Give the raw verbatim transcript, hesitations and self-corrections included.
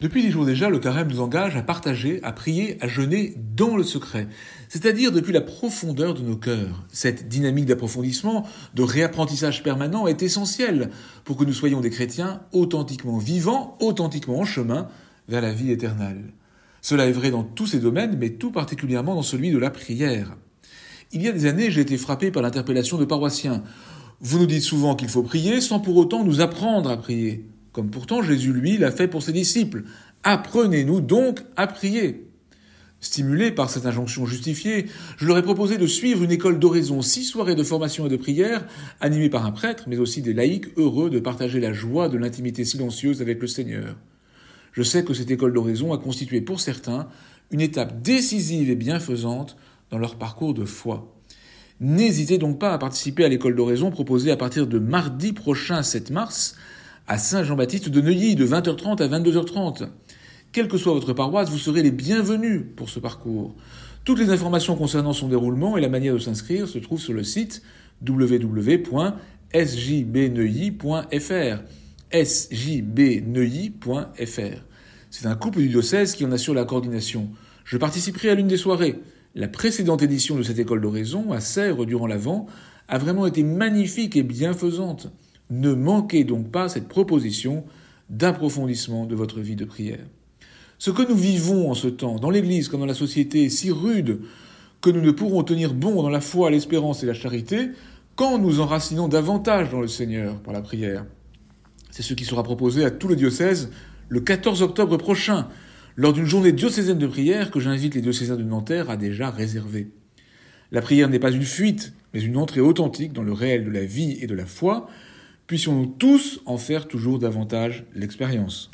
Depuis dix jours déjà, le carême nous engage à partager, à prier, à jeûner dans le secret, c'est-à-dire depuis la profondeur de nos cœurs. Cette dynamique d'approfondissement, de réapprentissage permanent est essentielle pour que nous soyons des chrétiens authentiquement vivants, authentiquement en chemin vers la vie éternelle. Cela est vrai dans tous ces domaines, mais tout particulièrement dans celui de la prière. Il y a des années, j'ai été frappé par l'interpellation de paroissiens. Vous nous dites souvent qu'il faut prier sans pour autant nous apprendre à prier. Comme pourtant Jésus, lui, l'a fait pour ses disciples. Apprenez-nous donc à prier. Stimulé par cette injonction justifiée, je leur ai proposé de suivre une école d'oraison, six soirées de formation et de prière, animées par un prêtre, mais aussi des laïcs heureux de partager la joie de l'intimité silencieuse avec le Seigneur. Je sais que cette école d'oraison a constitué pour certains une étape décisive et bienfaisante dans leur parcours de foi. N'hésitez donc pas à participer à l'école d'oraison proposée à partir de mardi prochain, sept mars, à Saint-Jean-Baptiste de Neuilly, de vingt heures trente à vingt-deux heures trente. Quelle que soit votre paroisse, vous serez les bienvenus pour ce parcours. Toutes les informations concernant son déroulement et la manière de s'inscrire se trouvent sur le site w w w point s j b neuilly point f r. s j b neuilly point f r. C'est un couple du diocèse qui en assure la coordination. Je participerai à l'une des soirées. La précédente édition de cette école d'oraison, à Sèvres durant l'Avent, a vraiment été magnifique et bienfaisante. Ne manquez donc pas cette proposition d'approfondissement de votre vie de prière. Ce que nous vivons en ce temps, dans l'Église comme dans la société, est si rude que nous ne pourrons tenir bon dans la foi, l'espérance et la charité quand nous enracinons davantage dans le Seigneur par la prière. C'est ce qui sera proposé à tout le diocèse le quatorze octobre prochain, lors d'une journée diocésaine de prière que j'invite les diocésains de Nanterre à déjà réserver. La prière n'est pas une fuite, mais une entrée authentique dans le réel de la vie et de la foi. Puissions-nous tous en faire toujours davantage l'expérience.